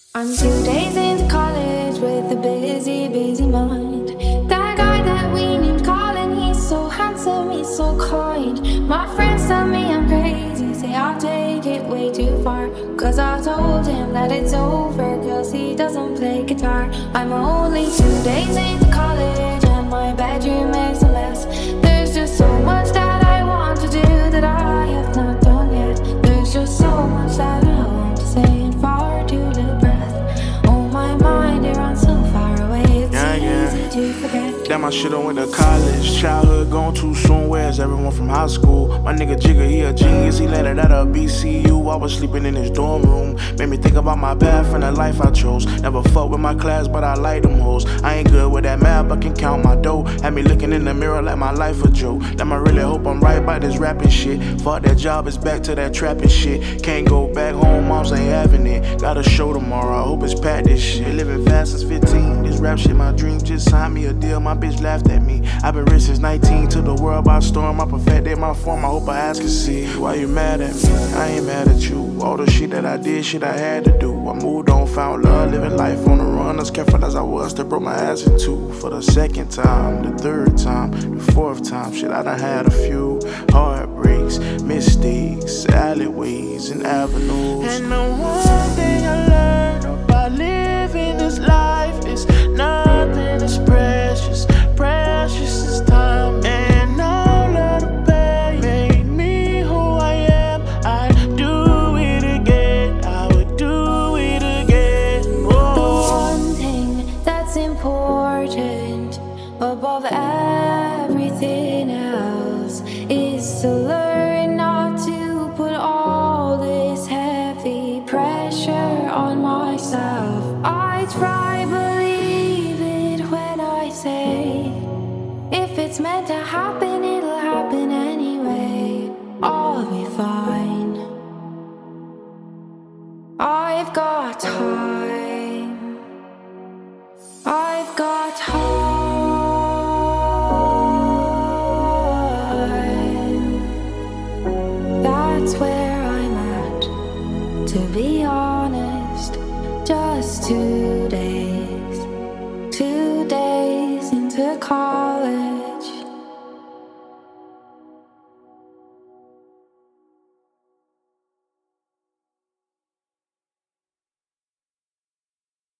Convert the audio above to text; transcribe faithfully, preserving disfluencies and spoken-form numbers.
I'm two days into college with a busy, busy mind. That guy that we named Colin, he's so handsome, he's so kind. My friends tell me I'm crazy, say I'll take it way too far. Cause I told him that it's over, cause he doesn't play guitar. I'm only two days into college and my bedroom is a mess. There's just so much that I want to do that I have not done yet. There's just so much that I want to say and far too little breath. Oh, my mind, it runs so far away, it's yeah, yeah. easy to forget. Damn, I should've went to college. Childhood gone too soon. Where's everyone from high school? My nigga Jigga, he a genius. He landed at a B C U. I was sleeping in his dorm room. Made me think about my path and the life I chose. Never fucked with my class, but I like them hoes. I ain't good with that math, but can count my dough. Had me looking in the mirror like my life a joke. Damn, I really hope I'm right about this rapping shit. Fuck that job, it's back to that trapping shit. Can't go back home, moms ain't having it. Got a show tomorrow, I hope it's packed this shit. Living fast since fifteen. This rap shit, my dream. Just signed me a deal, my bitch laughed at me. I've been rich since nineteen, took the world by storm. I perfected my form, I hope I ask and see. Why you mad at me? I ain't mad at you. All the shit that I did, shit I had to do. I moved on, found love, living life on the run. As careful as I was, still broke my ass in two. For the second time, the third time, the fourth time. Shit, I done had a few heartbreaks, mistakes, alleyways, and avenues. And the one thing I learned about living this life is nothing is precious. Precious is time, and all of the pain made me who I am. I'd do it again, I would do it again. Oh. The one thing that's important above everything else is to learn not to put all this heavy pressure on myself. I try believe it when I say, if it's meant to happen, it'll happen anyway. I'll be fine. I've got time. I've got time. That's where I'm at, to be honest. Just two days, two days into college.